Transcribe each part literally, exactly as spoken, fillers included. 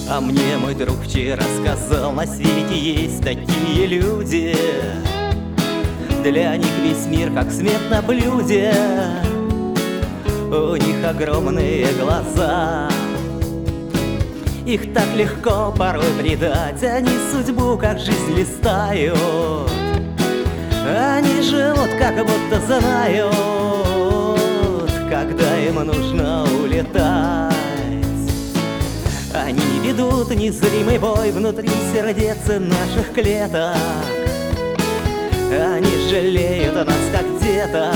А мне мой друг вчера сказал: на свете есть такие люди, для них весь мир как смерть на блюде. У них огромные глаза, их так легко порой предать. Они судьбу как жизнь листают, они живут как будто знают, когда им нужно улетать. Они ведут незримый бой внутри сердец наших клеток. Они жалеют о нас, как деток,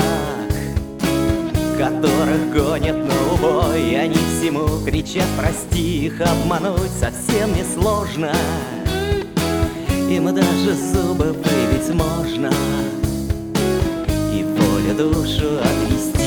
которых гонят на убой. И они всему кричат: прости, их обмануть совсем несложно. Им даже зубы выбить можно и волю душу отвести.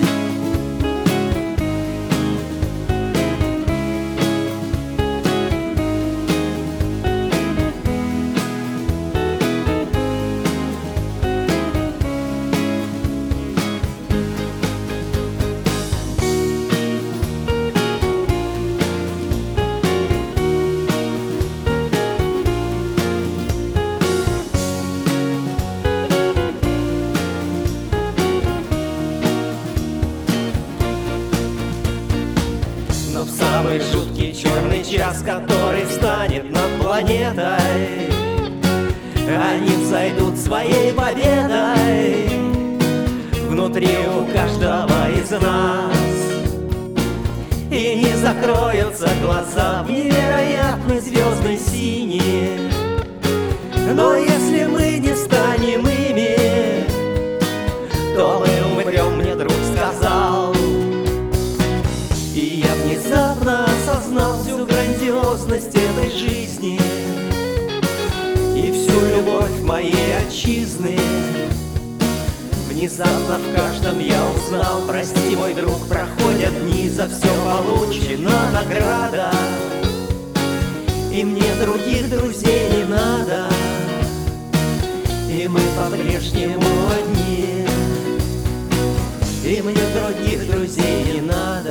Но в самый жуткий черный час, который станет над планетой, они взойдут своей победой внутри у каждого из нас. И не закроются глаза в невероятной звездной синей. Но если мы не станем ими, то мы умрем, мне друг сказал. И я внезапно осознал всю грандиозность этой жизни и всю любовь моей отчизны. Внезапно в каждом я узнал: прости, мой друг, проходят дни, за все получена награда, и мне других друзей не надо, и мы по-прежнему одни, и мне других друзей не надо.